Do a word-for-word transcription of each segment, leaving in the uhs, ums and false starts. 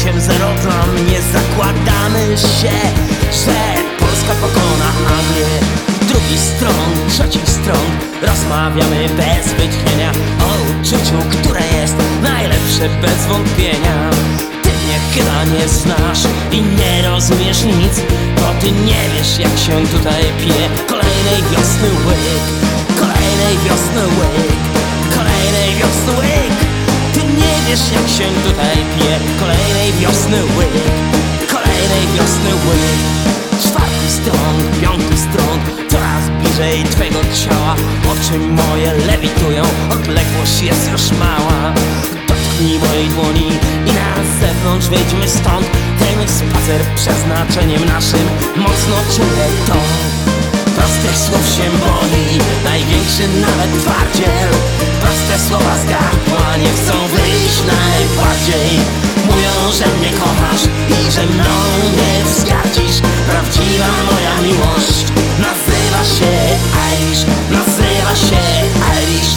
osiem zero plan. Nie zakładamy się, że Polska pokona Anglię. Drugi stron, trzecich stron rozmawiamy bez wytchnienia o uczuciu, które jest najlepsze bez wątpienia. Ty mnie chyba nie znasz i nie rozumiesz nic, bo ty nie wiesz, jak się tutaj pije kolejnej wiosny łyk, kolejnej wiosny łyk, kolejnej wiosny łyk. Ty nie wiesz, jak się tutaj pije kolejnej wiosny łyk, kolejnej wiosny łyk. Czwarty stron, piąty stron, coraz bliżej twego ciała. Oczy moje lewitują, odległość jest już mała. Dotknij mojej dłoni i na zewnątrz wyjdźmy stąd. Ten spacer przeznaczeniem naszym mocno czuję to. Prostych słów się boi, największy nawet twardziel. Proste słowa z gardła nie chcą wyjść najbardziej. Mówią, że mnie kochasz i że mną nie wzgardzisz. Prawdziwa moja miłość nazywa się Irish, nazywa się Irish.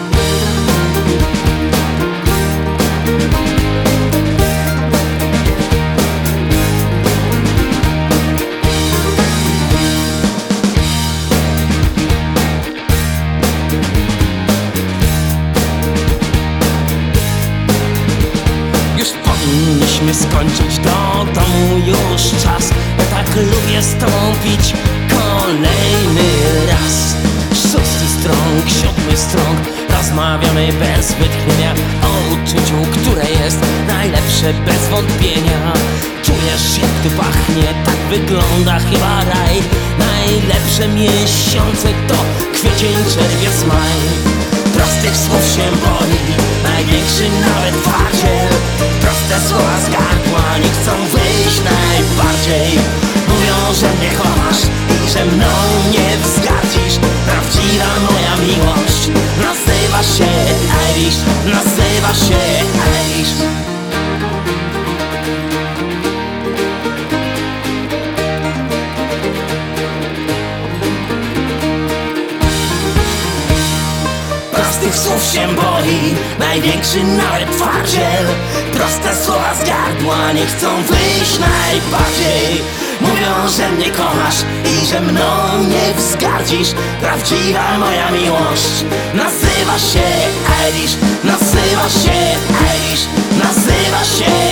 Powinniśmy skończyć do domu już czas. Ja tak lubię stąpić kolejny raz. Szósty strąg, siódmy strąg, rozmawiamy bez wytchnienia o uczuciu, które jest najlepsze bez wątpienia. Czujesz, jak tu pachnie, tak wygląda chyba raj. Najlepsze miesiące to kwiecień, czerwiec, maj. Prostych słów się boi, największy nawet twardziel. Proste słowa z gardła nie chcą wyjść najbardziej. Mówią, że mnie kochasz i że mną nie wzgardzisz. Prawdziwa moja miłość nazywa się Irish, nazywa się Irish. Prostych słów się boi, największy nawet twardziel. Proste słowa z gardła nie chcą wyjść najbardziej. Mówią, że mnie kochasz i że mną nie wzgardzisz. Prawdziwa moja miłość nazywa się Irish, nazywa się Irish, nazywa się